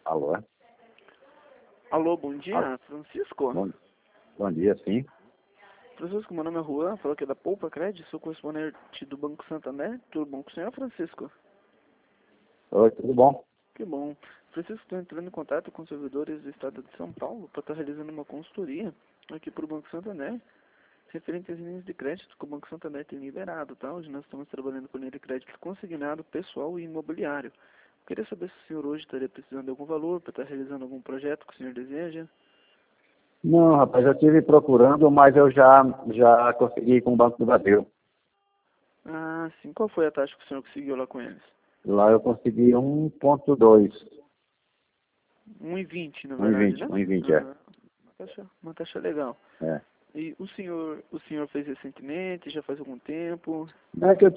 Alô, é? Alô, bom dia, Alô. Francisco. Bom dia, sim. Francisco, meu nome é Juan, falo aqui da Poupa Crédito, sou correspondente do Banco Santander. Tudo bom com o senhor, Francisco? Oi, tudo bom? Que bom. Francisco, estou entrando em contato com os servidores do estado de São Paulo para estar realizando uma consultoria aqui para o Banco Santander, referente às linhas de crédito que o Banco Santander tem liberado, tá? Hoje nós estamos trabalhando com linha de crédito consignado, pessoal e imobiliário. Queria saber se o senhor hoje estaria precisando de algum valor para estar realizando algum projeto que o senhor deseja. Não, rapaz, eu estive procurando, mas eu já consegui com o Banco do Brasil. Ah, sim. Qual foi a taxa que o senhor conseguiu lá com eles? Lá eu consegui 1,2. 1,20 na verdade, 1,20, né? 1,20 é. Ah, uma taxa legal. É. E o senhor fez recentemente, já faz algum tempo? Não é que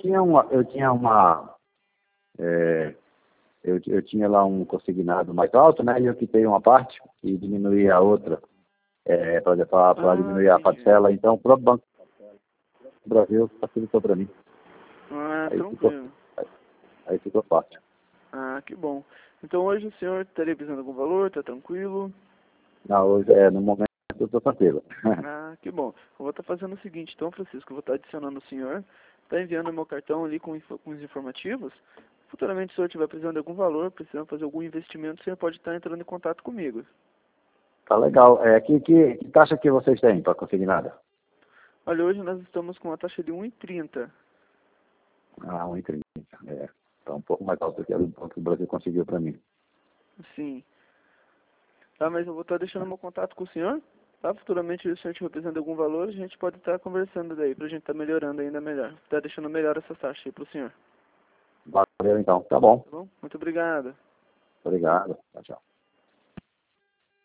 eu tinha lá um consignado mais alto, né? E eu quitei uma parte e diminuí a outra, para Ah, diminuir a entendi. parcela. Então o próprio Banco do Brasil facilitou para mim. Ah, Aí ficou, tranquilo. aí ficou fácil. Ah, que bom. Então hoje o senhor estaria precisando de algum valor, tá tranquilo? Não, hoje, no momento eu estou tranquilo. Ah, que bom. Eu vou estar fazendo o seguinte, então, Francisco, eu vou estar adicionando o senhor, tá enviando meu cartão ali com os informativos. Futuramente, se o senhor estiver precisando de algum valor, precisando fazer algum investimento, o senhor pode estar entrando em contato comigo. Tá legal. Que taxa que vocês têm para consignada? Olha, hoje nós estamos com uma taxa de 1,30. Ah, 1,30. Tá um pouco mais alto do que o Brasil conseguiu para mim. Sim. Tá, mas eu vou estar deixando meu contato com o senhor. Tá? Futuramente, se o senhor estiver precisando de algum valor, a gente pode estar conversando daí, pra gente estar melhorando ainda melhor. Tá deixando melhor essa taxa aí pro senhor. Valeu então. Tá bom. Tá bom? Muito obrigado. Obrigado. Tchau, tchau.